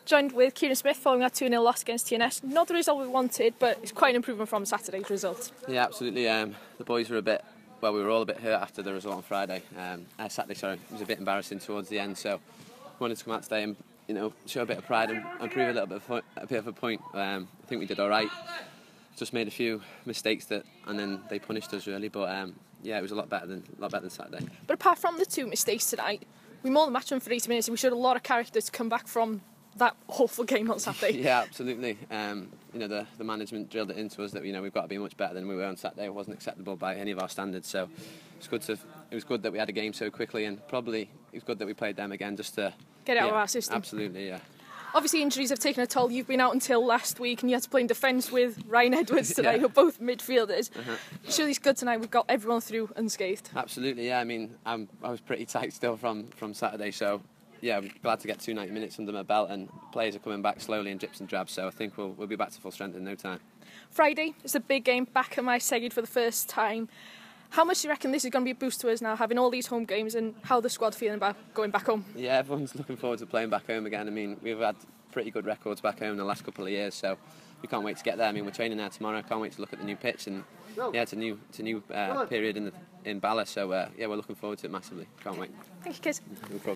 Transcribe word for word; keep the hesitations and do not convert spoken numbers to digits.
joined with Kieran Smith following that two nil loss against T N S. Not the result we wanted, but it's quite an improvement from Saturday's result. Yeah, absolutely. Um, the boys were a bit, well, we were all a bit hurt after the result on Friday. Um, uh, Saturday, sorry, it was a bit embarrassing towards the end, so we wanted to come out today and, you know, show a bit of pride and, and prove a little bit of a, a bit of a point. Um, I think we did all right. Just made a few mistakes that, and then they punished us really. But um, yeah, it was a lot better than a lot better than Saturday. But apart from the two mistakes tonight, we more than matched them for eighty minutes, and we showed a lot of character to come back from that awful game on Saturday. Yeah, absolutely. Um, you know, the, the management drilled it into us that, you know, we've got to be much better than we were on Saturday. It wasn't acceptable by any of our standards. So it's good to it was good that we had a game so quickly, and probably it was good that we played them again just to get it out yeah, of our system. Absolutely, yeah. Obviously, injuries have taken a toll. You've been out until last week, and you had to play in defence with Ryan Edwards tonight, yeah. who are both midfielders. Uh-huh. Surely it's good tonight. We've got everyone through unscathed. Absolutely, yeah. I mean, I'm, I was pretty tight still from, from Saturday, so yeah, I'm glad to get two ninety minutes under my belt, and players are coming back slowly in drips and drabs. So I think we'll we'll be back to full strength in no time. Friday is a big game. Back at my Seged for the first time. How much do you reckon this is going to be a boost to us now, having all these home games, and how the squad feeling about going back home? Yeah, everyone's looking forward to playing back home again. I mean, we've had pretty good records back home in the last couple of years, so we can't wait to get there. I mean, we're training there tomorrow. Can't wait to look at the new pitch, and yeah, it's a new, it's a new uh, period in the in Bala. So uh, yeah, we're looking forward to it massively. Can't wait. Thank you, kids. No problem.